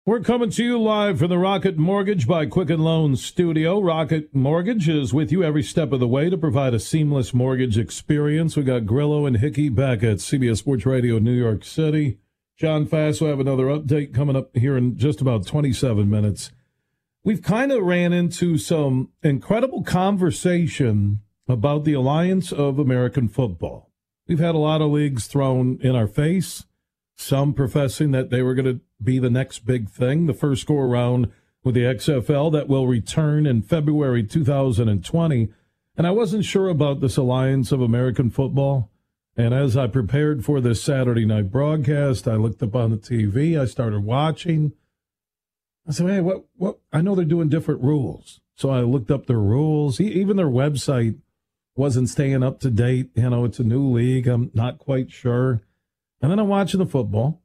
We're coming to you live from the Rocket Mortgage by Quicken Loans studio. Rocket Mortgage is with you every step of the way to provide a seamless mortgage experience. We got Grillo and Hickey back at CBS Sports Radio New York City. John Fass will have another update coming up here in just about 27 minutes. We've kind of ran into some incredible conversation about the Alliance of American Football. We've had a lot of leagues thrown in our face, some professing that they were going to be the next big thing, the first go around with the XFL that will return in February 2020. And I wasn't sure about this Alliance of American Football. And as I prepared for this Saturday night broadcast, I looked up on the TV, I started watching. I said, hey, what? I know they're doing different rules. So I looked up their rules. Even their website wasn't staying up to date. You know, it's a new league. I'm not quite sure. And then I'm watching the football.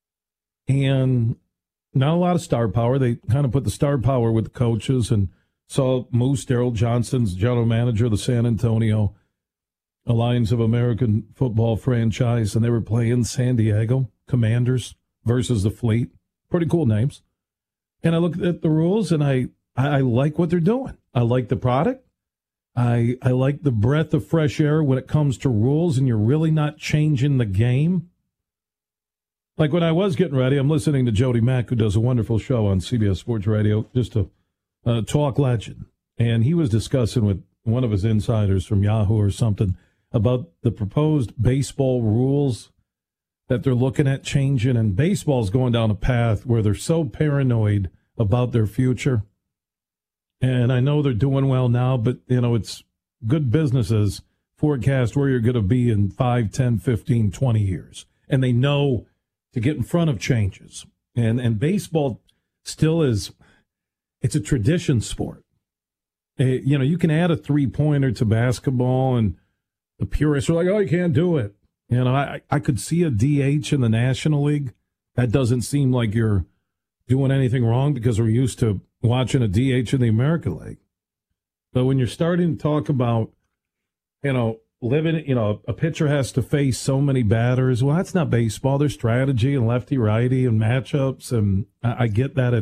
And not a lot of star power. They kind of put the star power with the coaches and saw Moose Darrell Johnson's general manager of the San Antonio Alliance of American Football franchise, and they were playing San Diego Commanders versus the Fleet. Pretty cool names. And I looked at the rules, and I like what they're doing. I like the product. I like the breath of fresh air when it comes to rules, and you're really not changing the game. Like when I was getting ready, I'm listening to Jody Mack, who does a wonderful show on CBS Sports Radio, just a talk legend. And he was discussing with one of his insiders from Yahoo or something about the proposed baseball rules that they're looking at changing. And baseball's going down a path where they're so paranoid about their future. And I know they're doing well now, but, you know, it's good businesses forecast where you're going to be in 5, 10, 15, 20 years. And they know to get in front of changes. And baseball still is, it's a tradition sport. You know, you can add a three-pointer to basketball, and the purists are like, oh, you can't do it. You know, I could see a DH in the National League. That doesn't seem like you're doing anything wrong because we're used to watching a DH in the American League. But when you're starting to talk about, you know, a pitcher has to face so many batters. Well, that's not baseball. There's strategy and lefty-righty and matchups, and I get that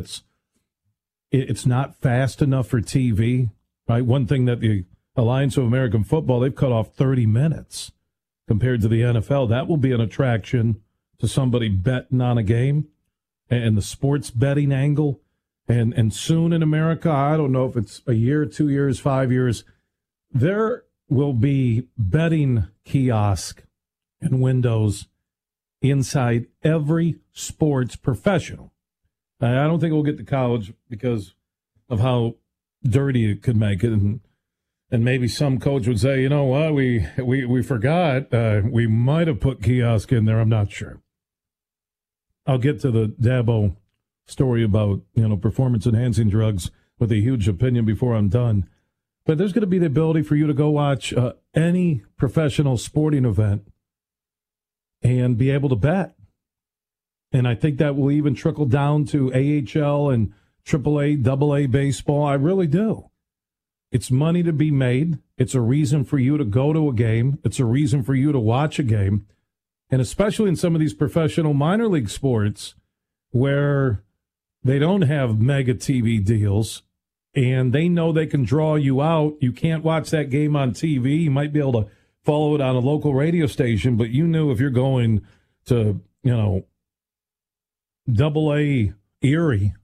it's not fast enough for TV, right? One thing that the Alliance of American Football, they've cut off 30 minutes compared to the NFL. That will be an attraction to somebody betting on a game and the sports betting angle. And soon in America, I don't know if it's a year, 2 years, 5 years, there will be betting kiosk and windows inside every sports professional. I don't think we'll get to college because of how dirty it could make it. And maybe some coach would say, you know what, we forgot. We might have put kiosk in there. I'm not sure. I'll get to the Dabo story about, you know, performance-enhancing drugs with a huge opinion before I'm done. But there's going to be the ability for you to go watch any professional sporting event and be able to bet. And I think that will even trickle down to AHL and AAA, AA baseball. I really do. It's money to be made. It's a reason for you to go to a game. It's a reason for you to watch a game. And especially in some of these professional minor league sports where they don't have mega TV deals, and they know they can draw you out. You can't watch that game on TV. You might be able to follow it on a local radio station, but you knew if you're going to, you know, AA Erie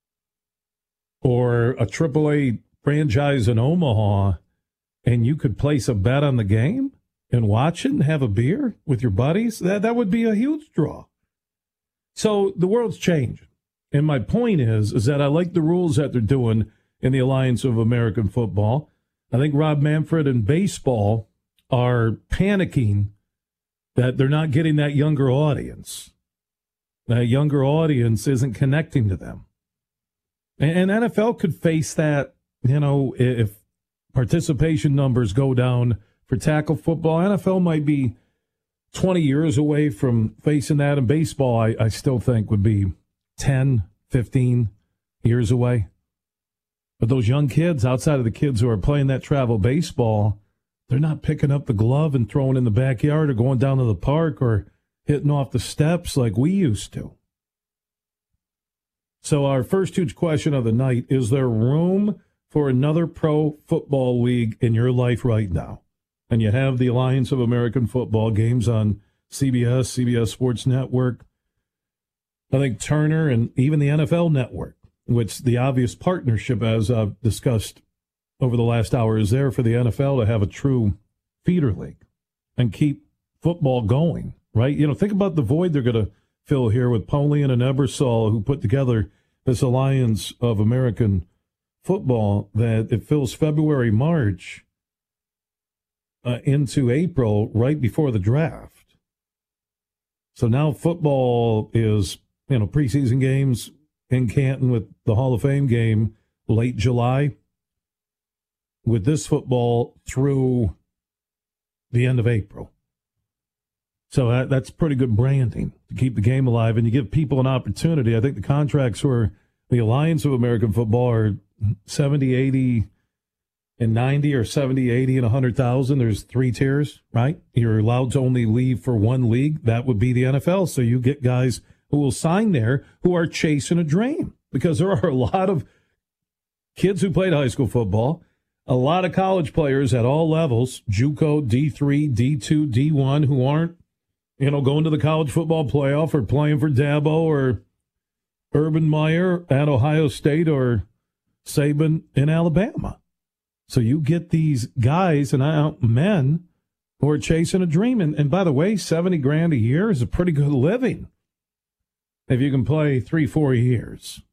or a AAA franchise in Omaha, and you could place a bet on the game and watch it and have a beer with your buddies, that would be a huge draw. So the world's changing. And my point is that I like the rules that they're doing in the Alliance of American Football. I think Rob Manfred and baseball are panicking that they're not getting that younger audience. That younger audience isn't connecting to them. And NFL could face that, you know, if participation numbers go down for tackle football. NFL might be 20 years away from facing that. And baseball, I still think, would be 10, 15 years away. But those young kids, outside of the kids who are playing that travel baseball, they're not picking up the glove and throwing in the backyard or going down to the park or hitting off the steps like we used to. So our first huge question of the night, is there room for another pro football league in your life right now? And you have the Alliance of American Football games on CBS Sports Network, I think Turner, and even the NFL Network, which the obvious partnership, as I've discussed over the last hour, is there for the NFL to have a true feeder league and keep football going, right? You know, think about the void they're going to fill here with Polian and Ebersol, who put together this Alliance of American Football, that it fills February, March into April, right before the draft. So now football is, you know, preseason games in Canton with the Hall of Fame game late July, with this football through the end of April. So that's pretty good branding to keep the game alive, and you give people an opportunity. I think the contracts for the Alliance of American Football are 70, 80, and 90, or 70, 80, and 100,000. There's 3 tiers, right? You're allowed to only leave for one league. That would be the NFL. So you get guys who will sign there who are chasing a dream, because there are a lot of kids who played high school football, a lot of college players at all levels, JUCO, D3, D2, D1, who aren't, you know, going to the college football playoff or playing for Dabo or Urban Meyer at Ohio State or Saban in Alabama. So you get these guys and men who are chasing a dream. And by the way, $70,000 a year is a pretty good living if you can play 3-4 years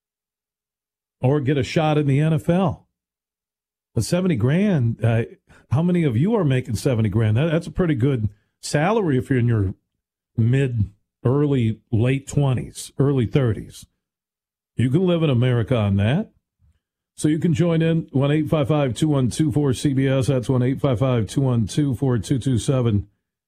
or get a shot in the NFL. But $70,000, how many of you are making $70,000? That's a pretty good salary if you're in your early, late 20s, early 30s. You can live in America on that. So you can join in 1-855-212-4CBS. That's 1-855-212-4227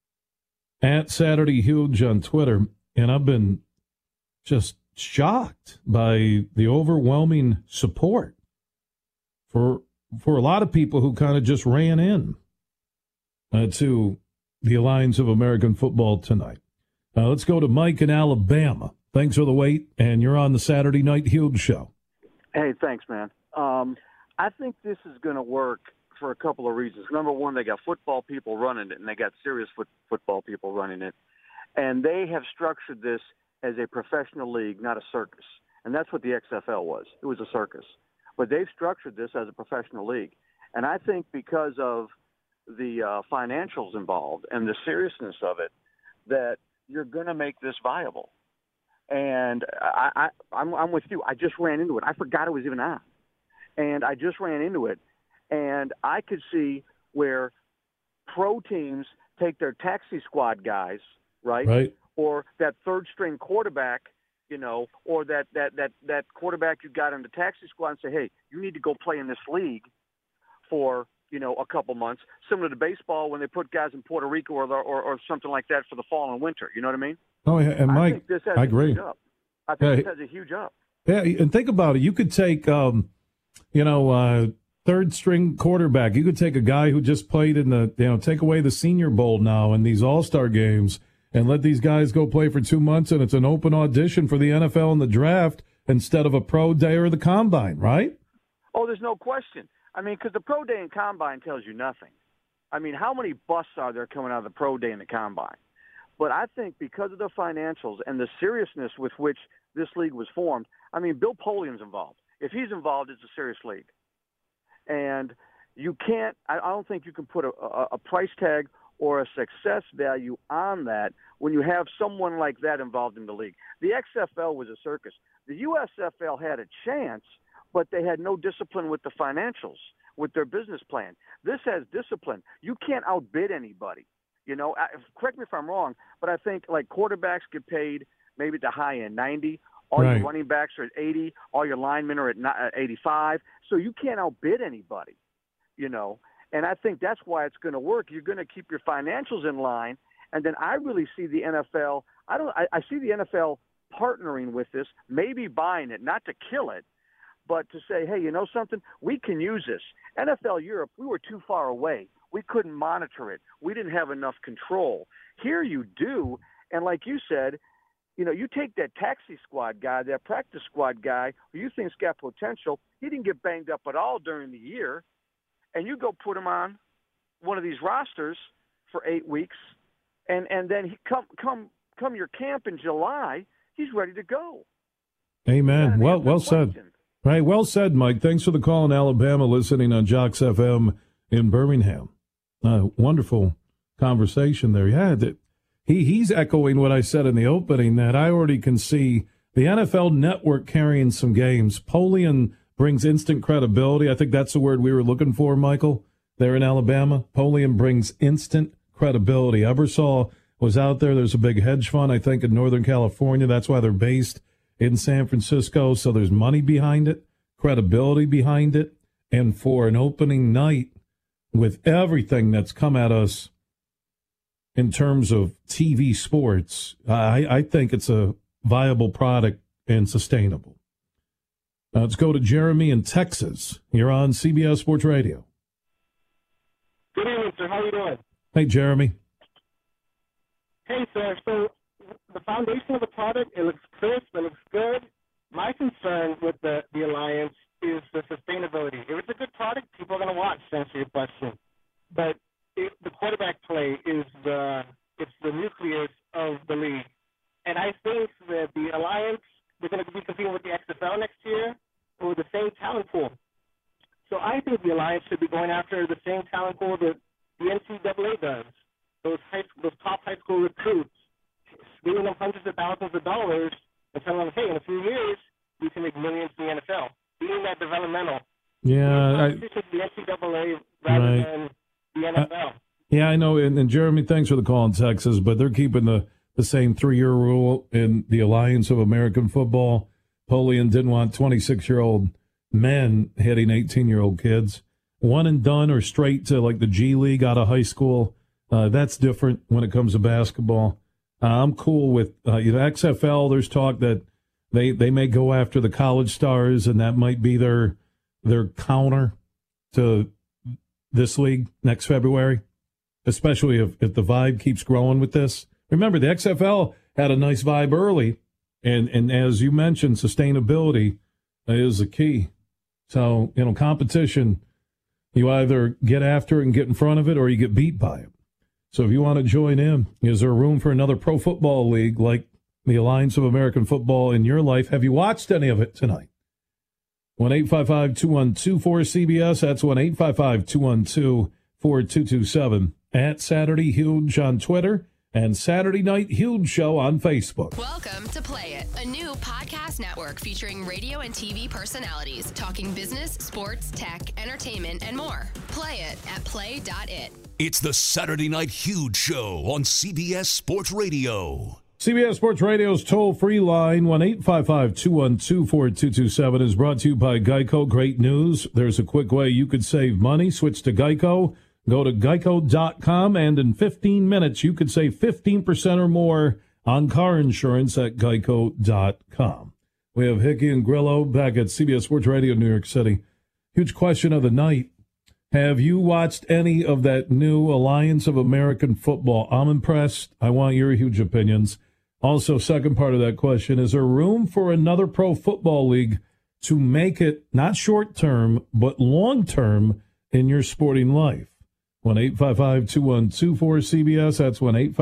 at Saturday Huge on Twitter. And I've been just shocked by the overwhelming support for a lot of people who kind of just ran in to the Alliance of American Football tonight. Let's go to Mike in Alabama. Thanks for the wait, and you're on the Saturday Night Huge Show. Hey, thanks, man. I think this is going to work for a couple of reasons. Number one, they got football people running it, and they got serious football people running it. And they have structured this as a professional league, not a circus. And that's what the XFL was. It was a circus. But they've structured this as a professional league. And I think because of the financials involved and the seriousness of it, that you're going to make this viable. And I'm with you. I just ran into it. I forgot it was even on. And I just ran into it. And I could see where pro teams take their taxi squad guys, right? Or that third-string quarterback, you know, or that quarterback you got in the taxi squad and say, hey, you need to go play in this league for, you know, a couple months, similar to baseball when they put guys in Puerto Rico or something like that for the fall and winter. You know what I mean? Oh, yeah. And Mike, I agree. I think this has a huge up. Yeah, and think about it. You could take, third-string quarterback. You could take a guy who just played in the, take away the Senior Bowl now and these All-Star games and let these guys go play for 2 months, and it's an open audition for the NFL in the draft instead of a pro day or the combine, right? Oh, there's no question. I mean, because the pro day and combine tells you nothing. I mean, how many busts are there coming out of the pro day and the combine? But I think because of the financials and the seriousness with which this league was formed, I mean, Bill Polian's involved. If he's involved, it's a serious league. And you can't – I don't think you can put a price tag or a success value on that when you have someone like that involved in the league. The XFL was a circus. The USFL had a chance, but they had no discipline with the financials, with their business plan. This has discipline. You can't outbid anybody. You know, correct me if I'm wrong, but I think like quarterbacks get paid maybe at the high end, 90. All your running backs are at 80. All your linemen are at 85. So you can't outbid anybody, you know. And I think that's why it's going to work. You're going to keep your financials in line. And then I really see the NFL – I see the NFL partnering with this, maybe buying it, not to kill it, but to say, hey, you know something? We can use this. NFL Europe, we were too far away. We couldn't monitor it. We didn't have enough control. Here you do, and like you said, You take that taxi squad guy, that practice squad guy, who you think's got potential. He didn't get banged up at all during the year, and you go put him on one of these rosters for 8 weeks, and then he come your camp in July, he's ready to go. Amen. Well said. Right, well said, Mike. Thanks for the call in Alabama, listening on Jocks FM in Birmingham. Wonderful conversation there. Yeah, he's echoing what I said in the opening, that I already can see the NFL Network carrying some games. Polian brings instant credibility. I think that's the word we were looking for, Michael, there in Alabama. Polian brings instant credibility. Ebersol was out there. There's a big hedge fund, I think, in Northern California. That's why they're based in San Francisco. So there's money behind it, credibility behind it. And for an opening night with everything that's come at us in terms of TV sports, I think it's a viable product and sustainable. Let's go to Jeremy in Texas. You're on CBS Sports Radio. Good evening, sir. How are you doing? Hey, Jeremy. Hey, sir. So the foundation of the product, it looks crisp, it looks good. My concern with the alliance is the sustainability. If it's a good product, people are going to watch, to answer your question. But the quarterback play is the nucleus of the league. And I think that the alliance, they're going to be competing with the XFL next year with the same talent pool. So I think the alliance should be going after the same talent pool that the NCAA does. Those top high school recruits, giving them hundreds of thousands of dollars and telling them, hey, in a few years, you can make millions in the NFL. Being that developmental. Yeah. The NCAA rather than the NFL. Yeah, I know. And Jeremy, thanks for the call in Texas, but they're keeping the same 3-year rule in the Alliance of American Football. Polian didn't want 26-year-old men hitting 18-year-old kids. One and done or straight to like the G League out of high school. That's different when it comes to basketball. I'm cool with the XFL. There's talk that they may go after the college stars, and that might be their counter to this league next February, especially if the vibe keeps growing with this. Remember, the XFL had a nice vibe early, and as you mentioned, sustainability is the key. So, competition, you either get after it and get in front of it, or you get beat by it. So if you want to join in, is there room for another pro football league like the Alliance of American Football in your life? Have you watched any of it tonight? 1-855-212-4CBS. That's 1-855-212-4227. At Saturday Huge on Twitter and Saturday Night Huge Show on Facebook. Welcome to Play It, a new podcast network featuring radio and TV personalities talking business, sports, tech, entertainment, and more. Play it at play.it. It's the Saturday Night Huge Show on CBS Sports Radio. CBS Sports Radio's toll-free line, 1-855-212-4227, is brought to you by Geico. Great news. There's a quick way you could save money. Switch to Geico. Go to geico.com, and in 15 minutes, you could save 15% or more on car insurance at geico.com. We have Hickey and Grillo back at CBS Sports Radio, New York City. Huge question of the night. Have you watched any of that new Alliance of American Football? I'm impressed. I want your huge opinions. Also, second part of that question, is there room for another pro football league to make it not short-term, but long-term in your sporting life? 1-855-212-4CBS. That's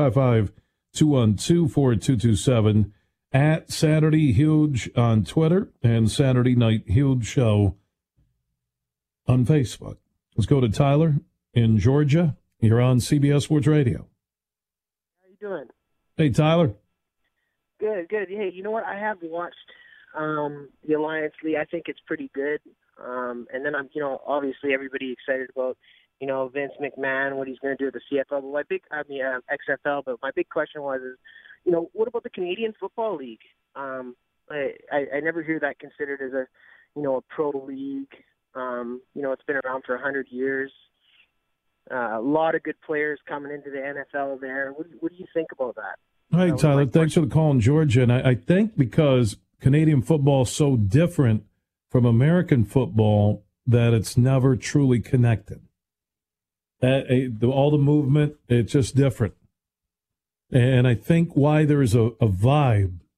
1-855-212-4227. At Saturday Huge on Twitter and Saturday Night Huge Show on Facebook. Let's go to Tyler in Georgia. You're on CBS Sports Radio. How you doing? Hey, Tyler. Good. Hey, you know what? I have watched the Alliance League. I think it's pretty good. And then I'm, obviously everybody excited about, Vince McMahon, what he's going to do with the CFL. But XFL. But my big question was, what about the Canadian Football League? I never hear that considered as a pro league. It's been around for 100 years. A lot of good players coming into the NFL there. What do you think about that? All right, Tyler, thanks for the call in Georgia. And I think because Canadian football is so different from American football that it's never truly connected. All the movement, it's just different. And I think why there's a vibe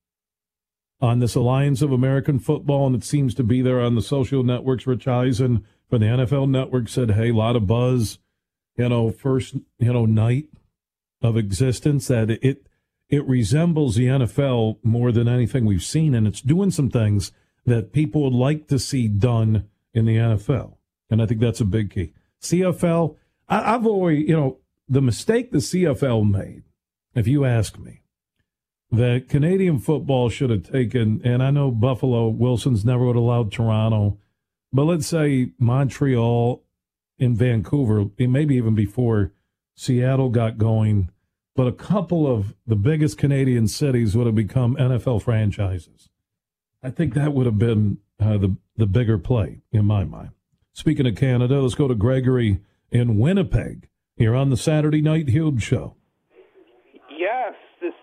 on this Alliance of American Football, and it seems to be there on the social networks. Rich Eisen from the NFL Network said, hey, a lot of buzz, first, night of existence, that it resembles the NFL more than anything we've seen, and it's doing some things that people would like to see done in the NFL, and I think that's a big key. CFL, I've always, the mistake the CFL made, if you ask me, that Canadian football should have taken, and I know Buffalo, Wilson's never would have allowed Toronto, but let's say Montreal and Vancouver, maybe even before Seattle got going, but a couple of the biggest Canadian cities would have become NFL franchises. I think that would have been the bigger play in my mind. Speaking of Canada, let's go to Gregory in Winnipeg here on the Saturday Night Huge Show. Yes.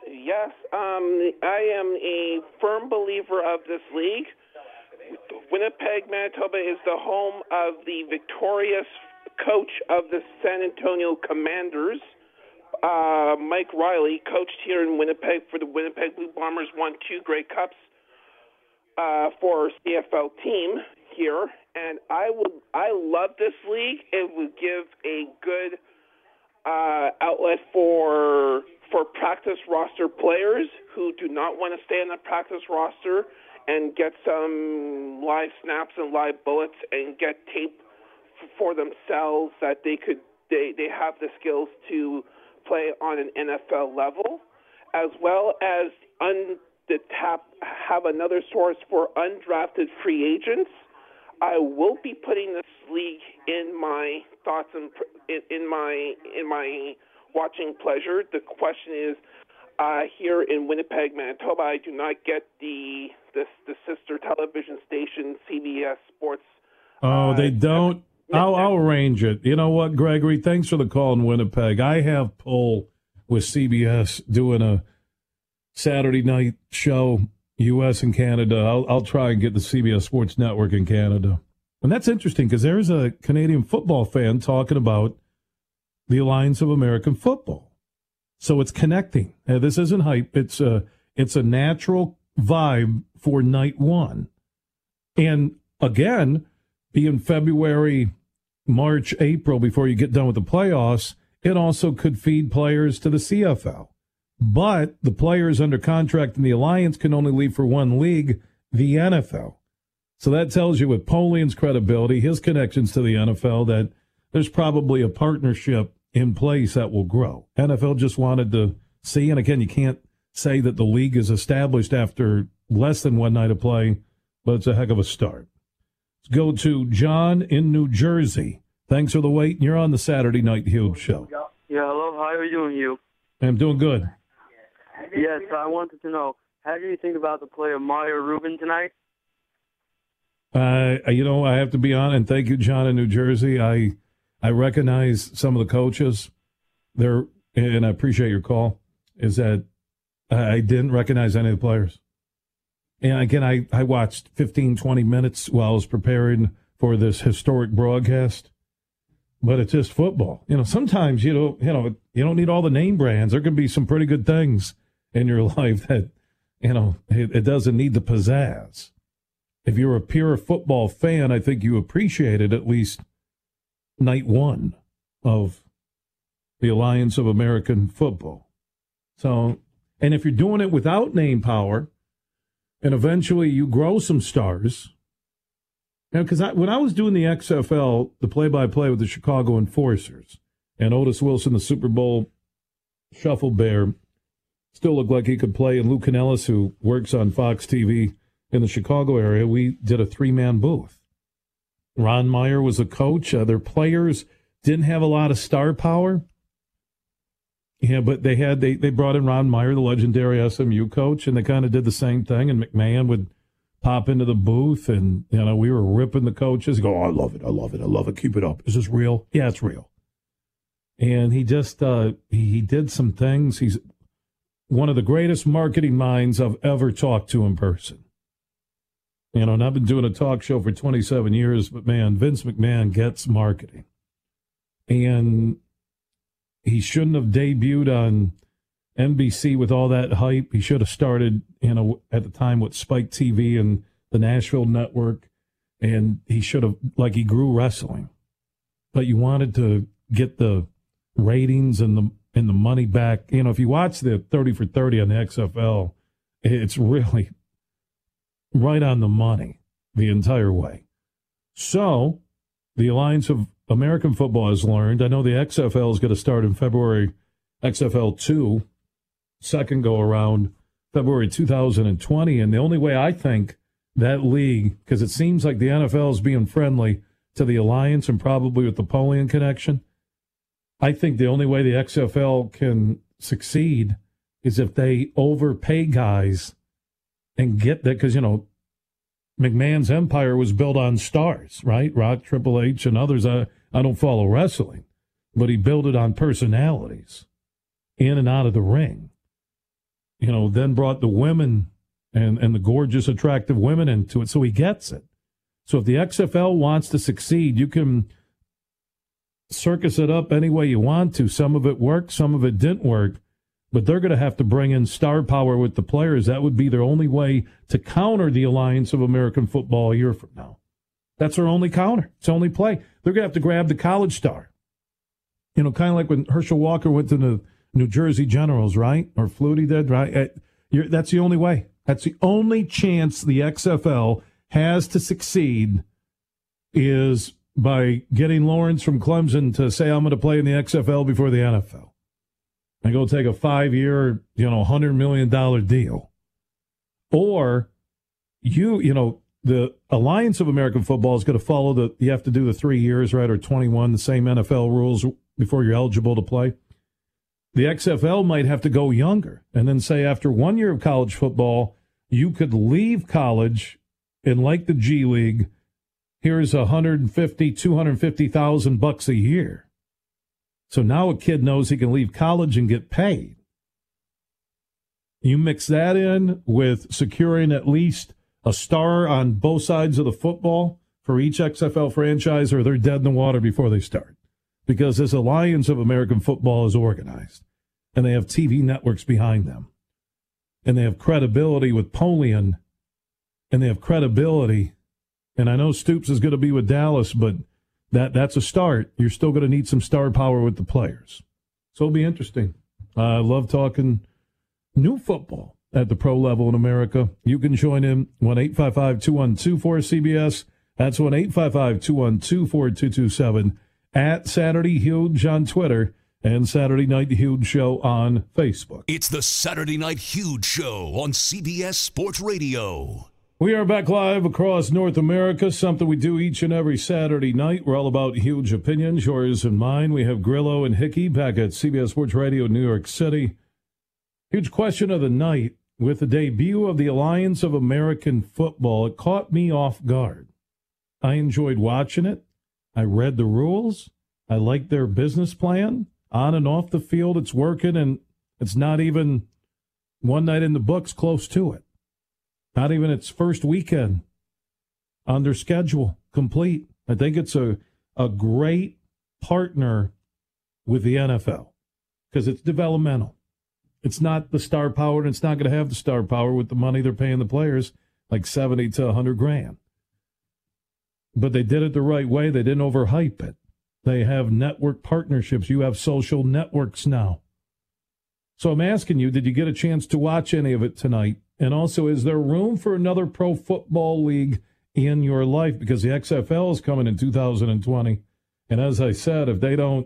I am a firm believer of this league. Winnipeg, Manitoba is the home of the victorious coach of the San Antonio Commanders. Mike Riley coached here in Winnipeg for the Winnipeg Blue Bombers, won 2 Grey Cups for CFL team here, and I love this league. It would give a good outlet for practice roster players who do not want to stay on the practice roster and get some live snaps and live bullets and get tape for themselves, that they have the skills to play on an NFL level, as well as have another source for undrafted free agents. I will be putting this league in my thoughts and in my watching pleasure. The question is, here in Winnipeg, Manitoba, I do not get the sister television station, CBS Sports. Oh, they don't. I'll arrange it. You know what, Gregory? Thanks for the call in Winnipeg. I have pull with CBS doing a Saturday night show, U.S. and Canada. I'll try and get the CBS Sports Network in Canada. And that's interesting because there's a Canadian football fan talking about the Alliance of American Football. So it's connecting. This isn't hype. It's a natural vibe for night one. And again, being February, March, April, before you get done with the playoffs, it also could feed players to the CFL. But the players under contract in the Alliance can only leave for one league, the NFL. So that tells you with Polian's credibility, his connections to the NFL, that there's probably a partnership in place that will grow. NFL just wanted to see, and again, you can't say that the league is established after less than one night of play, but it's a heck of a start. Let's go to John in New Jersey. Thanks for the wait. You're on the Saturday Night Huge Show. Yeah, hello. How are you doing, Hugh? I'm doing good. Yes, I wanted to know, how do you think about the play of Mario Rubin tonight? I have to be on, and thank you, John in New Jersey. I recognize some of the coaches there, and I appreciate your call, is that I didn't recognize any of the players. And again, I watched 15, 20 minutes while I was preparing for this historic broadcast, but it's just football. Sometimes you don't need all the name brands. There can be some pretty good things in your life that, it doesn't need the pizzazz. If you're a pure football fan, I think you appreciated at least night one of the Alliance of American Football. So, and if you're doing it without name power, and eventually you grow some stars, because when I was doing the XFL, the play-by-play with the Chicago Enforcers, and Otis Wilson, the Super Bowl shuffle bear, still looked like he could play, and Lou Canellis, who works on Fox TV in the Chicago area, we did a 3-man booth. Ron Meyer was a coach. Their players didn't have a lot of star power. Yeah, but they brought in Ron Meyer, the legendary SMU coach, and they kind of did the same thing. And McMahon would pop into the booth, and we were ripping the coaches. Go, oh, I love it, keep it up. Is this real? Yeah, it's real. And he just he did some things. He's one of the greatest marketing minds I've ever talked to in person. And I've been doing a talk show for 27 years, but man, Vince McMahon gets marketing. And he shouldn't have debuted on NBC with all that hype. He should have started, at the time with Spike TV and the Nashville network, and he should have, he grew wrestling. But you wanted to get the ratings and the money back. If you watch the 30 for 30 on the XFL, it's really right on the money the entire way. So the Alliance of American Football has learned. I know the XFL is going to start in February, XFL 2, second go around, February 2020. And the only way I think that league, because it seems like the NFL is being friendly to the Alliance and probably with the Polian connection, I think the only way the XFL can succeed is if they overpay guys and get that, because, McMahon's empire was built on stars, right? Rock, Triple H, and others. I don't follow wrestling, but he built it on personalities in and out of the ring. Then brought the women and the gorgeous, attractive women into it, so he gets it. So if the XFL wants to succeed, you can circus it up any way you want to. Some of it worked, some of it didn't work, but they're going to have to bring in star power with the players. That would be their only way to counter the Alliance of American Football a year from now. That's their only counter. It's the only play. They're going to have to grab the college star. Kind of like when Herschel Walker went to the New Jersey Generals, right? Or Flutie did, right? That's the only way. That's the only chance the XFL has to succeed, is by getting Lawrence from Clemson to say, I'm going to play in the XFL before the NFL. And go take a 5-year, $100 million deal. Or the Alliance of American Football is going to follow you have to do the 3 years, right? Or 21, the same NFL rules before you're eligible to play. The XFL might have to go younger and then say after 1 year of college football, you could leave college and, like the G League, here's $150,000-$250,000 a year. So now a kid knows he can leave college and get paid. You mix that in with securing at least a star on both sides of the football for each XFL franchise, or they're dead in the water before they start. Because this Alliance of American Football is organized, and they have TV networks behind them, and they have credibility with Polian, and they have credibility. And I know Stoops is going to be with Dallas, but that's a start. You're still going to need some star power with the players. So it'll be interesting. I love talking new football at the pro level in America. You can join in 1-855-212-4CBS. That's 1-855-212-4227. At Saturday Huge on Twitter and Saturday Night Huge Show on Facebook. It's the Saturday Night Huge Show on CBS Sports Radio. We are back live across North America, something we do each and every Saturday night. We're all about huge opinions, yours and mine. We have Grillo and Hickey back at CBS Sports Radio, New York City. Huge question of the night. With the debut of the Alliance of American Football, it caught me off guard. I enjoyed watching it. I read the rules. I liked their business plan. On and off the field, it's working, and it's not even one night in the books close to it. Not even its first weekend on their schedule complete. I think it's a great partner with the NFL because it's developmental. It's not the star power, and it's not going to have the star power with the money they're paying the players, like $70 to $100,000. But they did it the right way. They didn't overhype it. They have network partnerships. You have social networks now. So I'm asking you, did you get a chance to watch any of it tonight? And also, is there room for another pro football league in your life? Because the XFL is coming in 2020. And as I said, if they don't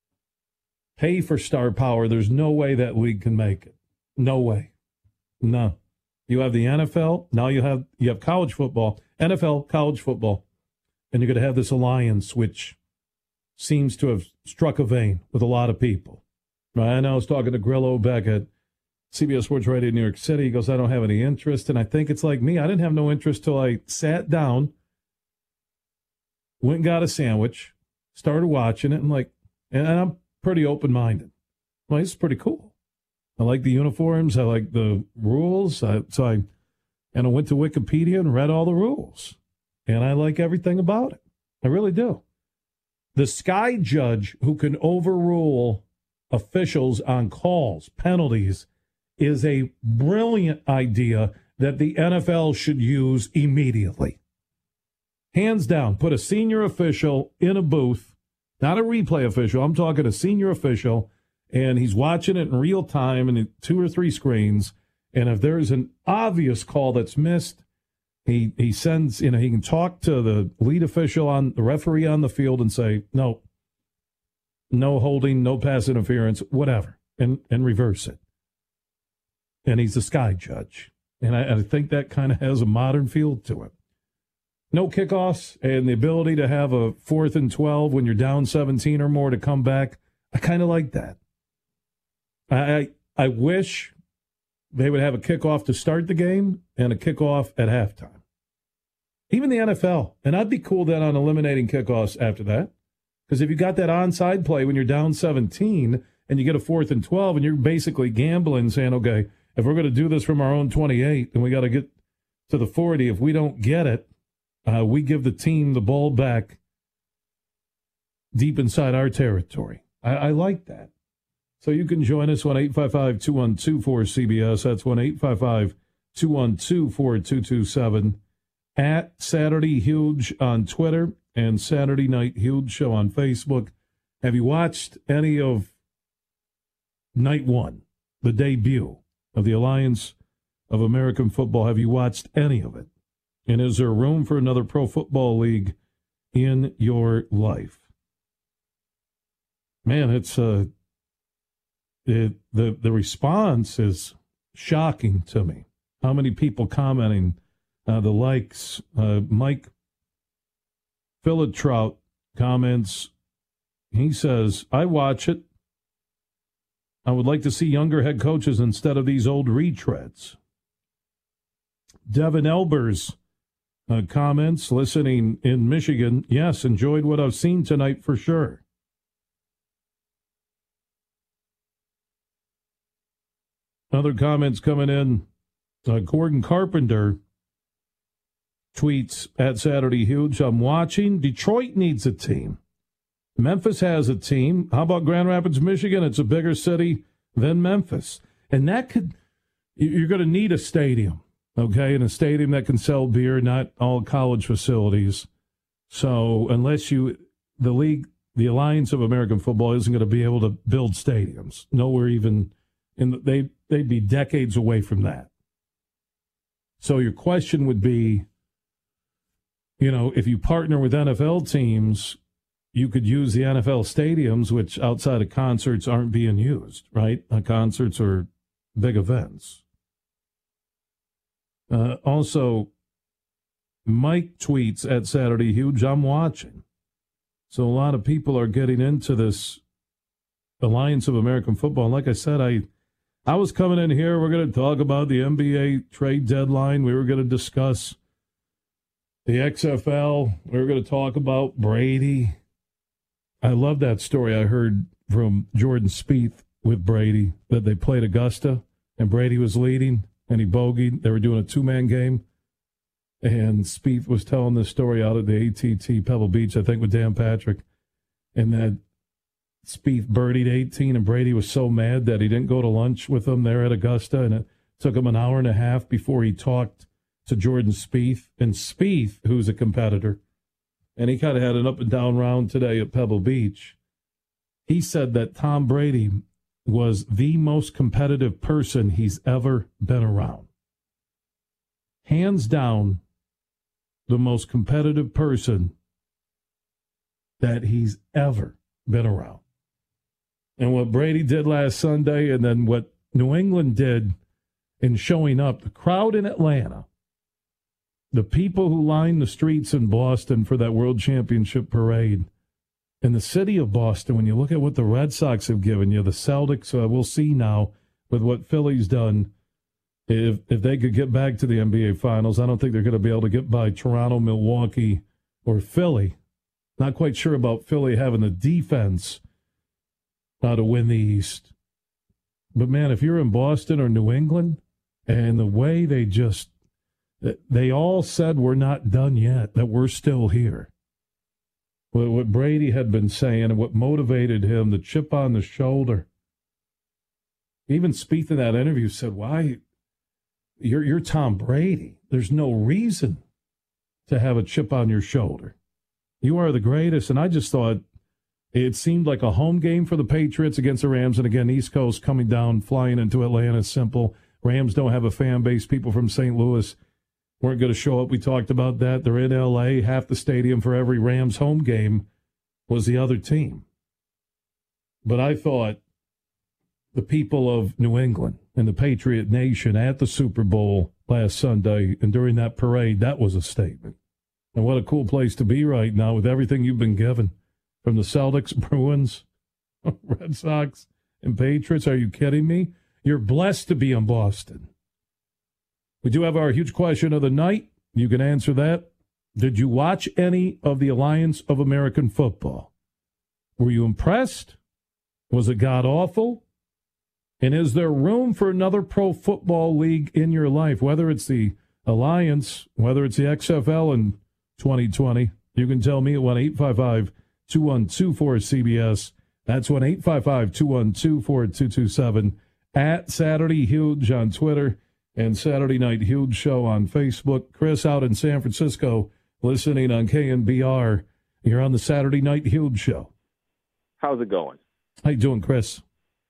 pay for star power, there's no way that league can make it. No way. No. You have the NFL. Now you have college football. NFL, college football. And you're going to have this alliance, which seems to have struck a vein with a lot of people. Right? And I was talking to Grillo back at CBS Sports Radio New York City. He goes, I don't have any interest. And I think it's like me. I didn't have no interest till I sat down, went and got a sandwich, started watching it, and I'm pretty open-minded. Well, it's pretty cool. I like the uniforms. I like the rules. I went to Wikipedia and read all the rules. And I like everything about it. I really do. The Sky Judge who can overrule officials on calls, penalties, is a brilliant idea that the NFL should use immediately. Hands down, put a senior official in a booth, not a replay official. I'm talking a senior official, and he's watching it in real time and 2 or 3 screens. And if there's an obvious call that's missed, he sends, he can talk to the lead official on the referee on the field and say, no holding, no pass interference, whatever, and reverse it. And he's a sky judge. And I think that kind of has a modern feel to it. No kickoffs and the ability to have a 4th and 12 when you're down 17 or more to come back. I kind of like that. I wish they would have a kickoff to start the game and a kickoff at halftime. Even the NFL. And I'd be cool then on eliminating kickoffs after that. Because if you got that onside play when you're down 17 and you get a 4th and 12 and you're basically gambling saying, okay, if we're going to do this from our own 28 and we got to get to the 40, if we don't get it, we give the team the ball back deep inside our territory. I like that. So you can join us on 855-212-4CBS. That's 1-855-212-4227. At Saturday Huge on Twitter and Saturday Night Huge Show on Facebook. Have you watched any of Night 1, the debut of the Alliance of American Football? Have you watched any of it? And is there room for another pro football league in your life? Man, it's the response is shocking to me. How many people commenting, the likes. Mike Philitrout comments, he says, I watch it. I would like to see younger head coaches instead of these old retreads. Devin Elbers comments, listening in Michigan. Yes, enjoyed what I've seen tonight for sure. Other comments coming in. Gordon Carpenter tweets at Saturday Huge, I'm watching. Detroit needs a team. Memphis has a team. How about Grand Rapids, Michigan? It's a bigger city than Memphis. And that you're going to need a stadium, okay? And a stadium that can sell beer, not all college facilities. So unless the Alliance of American Football isn't going to be able to build stadiums. Nowhere even, they'd be decades away from that. So your question would be, if you partner with NFL teams, you could use the NFL stadiums, which outside of concerts aren't being used, right? Concerts are big events. Also, Mike tweets at Saturday Huge, I'm watching. So a lot of people are getting into this Alliance of American Football. And like I said, I was coming in here, we're going to talk about the NBA trade deadline. We were going to discuss the XFL. We were going to talk about Brady. I love that story I heard from Jordan Spieth with Brady, that they played Augusta, and Brady was leading, and he bogeyed. They were doing a 2-man game, and Spieth was telling this story out at the AT&T Pebble Beach, I think, with Dan Patrick, and that Spieth birdied 18, and Brady was so mad that he didn't go to lunch with them there at Augusta, and it took him an hour and a half before he talked to Jordan Spieth. And Spieth, who's a competitor, and he kind of had an up and down round today at Pebble Beach, he said that Tom Brady was the most competitive person he's ever been around. Hands down, the most competitive person that he's ever been around. And what Brady did last Sunday, and then what New England did in showing up, the crowd in Atlanta, the people who lined the streets in Boston for that World Championship parade, in the city of Boston, when you look at what the Red Sox have given you, the Celtics, we'll see now with what Philly's done. If they could get back to the NBA Finals, I don't think they're going to be able to get by Toronto, Milwaukee, or Philly. Not quite sure about Philly having the defense to win the East. But, man, if you're in Boston or New England, and the way they all said we're not done yet, that we're still here. What Brady had been saying and what motivated him, the chip on the shoulder, Even Spieth in that interview said, why, you're Tom Brady. There's no reason to have a chip on your shoulder. You are the greatest. And I just thought it seemed like a home game for the Patriots against the Rams. And again, East Coast coming down, flying into Atlanta is simple. Rams don't have a fan base. People from St. Louis weren't going to show up. We talked about that. They're in L.A. Half the stadium for every Rams home game was the other team. But I thought the people of New England and the Patriot Nation at the Super Bowl last Sunday and during that parade, that was a statement. And what a cool place to be right now with everything you've been given from the Celtics, Bruins, Red Sox, and Patriots. Are you kidding me? You're blessed to be in Boston. We do have our huge question of the night. You can answer that. Did you watch any of the Alliance of American Football? Were you impressed? Was it god-awful? And is there room for another pro football league in your life, whether it's the Alliance, whether it's the XFL in 2020? You can tell me at 1-855-212-4CBS. That's 1-855-212-4227. At Saturday Huge on Twitter and Saturday Night Huge Show on Facebook. Chris out in San Francisco listening on KNBR. You're on the Saturday Night Huge Show. How's it going? How you doing, Chris?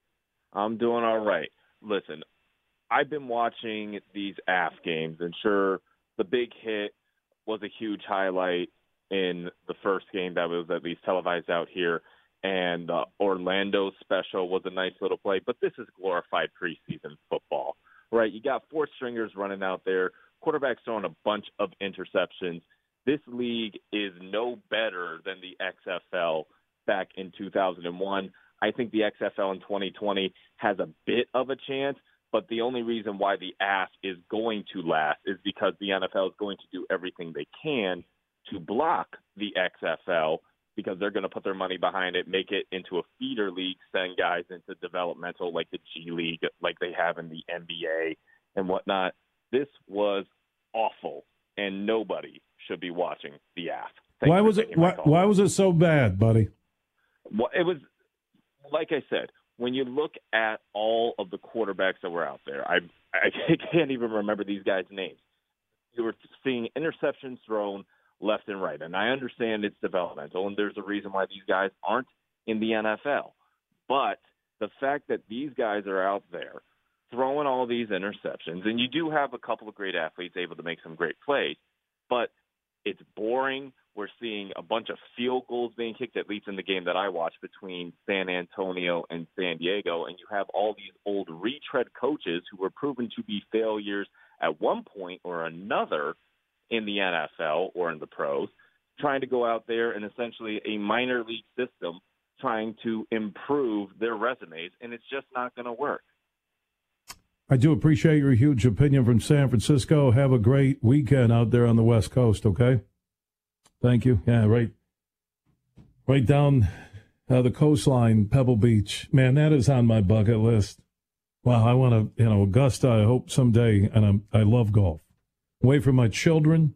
I'm doing all right. Listen, I've been watching these AF games, and sure, the big hit was a huge highlight in the first game that was at least televised out here, and Orlando special was a nice little play, but this is glorified preseason football, right? You got four stringers running out there, quarterbacks throwing a bunch of interceptions. This league is no better than the XFL back in 2001. I think the XFL in 2020 has a bit of a chance, but the only reason why the AF is going to last is because the NFL is going to do everything they can to block the XFL because they're going to put their money behind it, make it into a feeder league, send guys into developmental like the G League, like they have in the NBA and whatnot. This was awful, and nobody should be watching the AF. Why was it so bad, buddy? Well, it was, like I said, when you look at all of the quarterbacks that were out there, I can't even remember these guys' names. You were seeing interceptions thrown left and right, and I understand it's developmental, and there's a reason why these guys aren't in the NFL. But the fact that these guys are out there throwing all these interceptions, and you do have a couple of great athletes able to make some great plays, but it's boring. We're seeing a bunch of field goals being kicked, at least in the game that I watched between San Antonio and San Diego, and you have all these old retread coaches who were proven to be failures at one point or another in the NFL or in the pros, trying to go out there and essentially a minor league system trying to improve their resumes, and it's just not going to work. I do appreciate your huge opinion from San Francisco. Have a great weekend out there on the West Coast, okay? Thank you. Yeah, right down the coastline, Pebble Beach. Man, that is on my bucket list. Wow, I want to, Augusta, I hope someday, and I love golf. Away from my children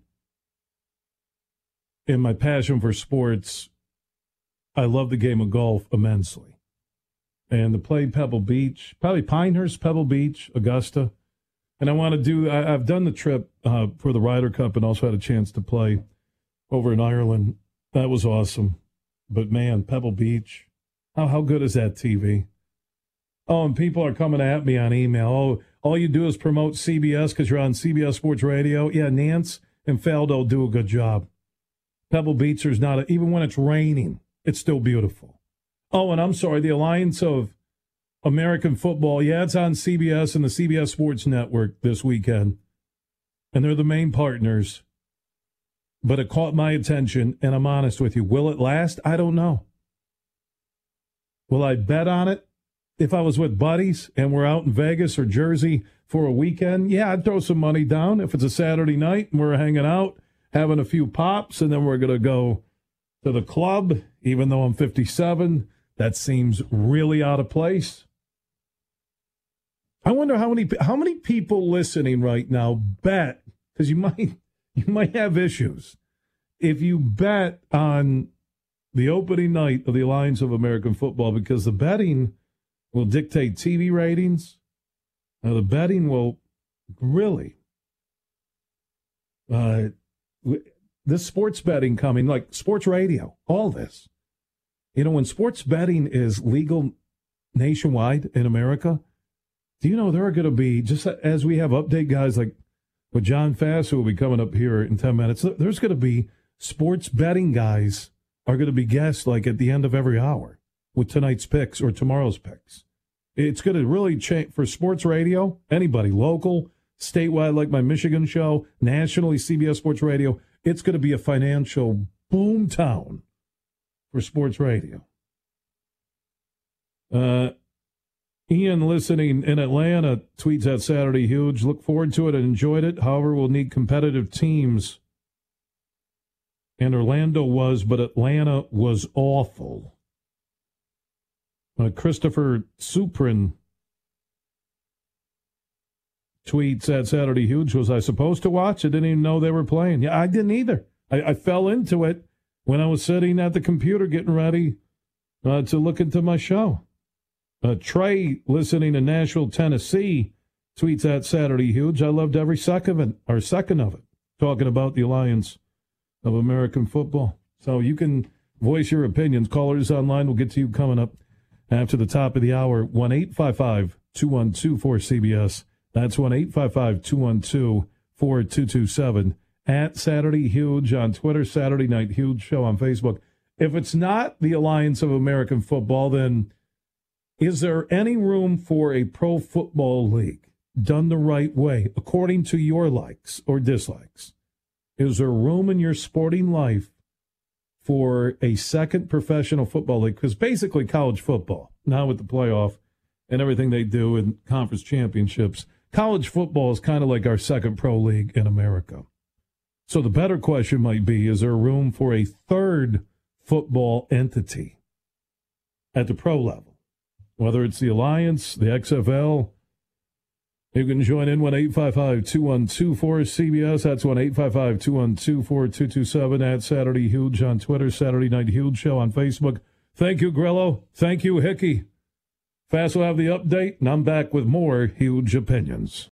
and my passion for sports, I love the game of golf immensely. And to play Pebble Beach, probably Pinehurst, Pebble Beach, Augusta. And I want to do, I've done the trip for the Ryder Cup and also had a chance to play over in Ireland. That was awesome. But, man, Pebble Beach, how good is that TV? Oh, and people are coming at me on email. Oh, all you do is promote CBS because you're on CBS Sports Radio. Yeah, Nance and Faldo do a good job. Pebble Beach, there's not, even when it's raining, it's still beautiful. Oh, and I'm sorry, the Alliance of American Football, yeah, it's on CBS and the CBS Sports Network this weekend. And they're the main partners. But it caught my attention, and I'm honest with you. Will it last? I don't know. Will I bet on it? If I was with buddies and we're out in Vegas or Jersey for a weekend, yeah, I'd throw some money down. If it's a Saturday night and we're hanging out, having a few pops, and then we're going to go to the club, even though I'm 57, that seems really out of place. I wonder how many people listening right now bet, because you might have issues. If you bet on the opening night of the Alliance of American Football, because the betting will dictate TV ratings. Now, the betting will really, this sports betting coming, like sports radio, all this. You know, when sports betting is legal nationwide in America, do you know there are going to be, just as we have update guys like with John Fass, who will be coming up here in 10 minutes, there's going to be sports betting guys are going to be guests like at the end of every hour with tonight's picks or tomorrow's picks. It's going to really change for sports radio, anybody, local, statewide, like my Michigan show, nationally, CBS Sports Radio. It's going to be a financial boom town for sports radio. Ian, listening in Atlanta, tweets out Saturday Huge. Look forward to it and enjoyed it. However, we'll need competitive teams. And Orlando was, but Atlanta was awful. Christopher Suprin tweets at Saturday Huge. Was I supposed to watch? I didn't even know they were playing. Yeah, I didn't either. I fell into it when I was sitting at the computer getting ready to look into my show. Trey, listening in Nashville, Tennessee, tweets at Saturday Huge. I loved every second of it, talking about the Alliance of American Football. So you can voice your opinions. Callers online will get to you coming up after the top of the hour. 1-855-212-4CBS. That's 1-855-212-4227. At Saturday Huge on Twitter, Saturday Night Huge Show on Facebook. If it's not the Alliance of American Football, then is there any room for a pro football league done the right way, according to your likes or dislikes? Is there room in your sporting life for a second professional football league? Because basically college football, now with the playoff and everything they do in conference championships, college football is kind of like our second pro league in America. So the better question might be, is there room for a third football entity at the pro level? Whether it's the Alliance, the XFL, you can join in 1-855-212-4CBS. That's 1-855-212-4227 at Saturday Huge on Twitter, Saturday Night Huge Show on Facebook. Thank you, Grillo. Thank you, Hickey. Fast will have the update, and I'm back with more Huge Opinions.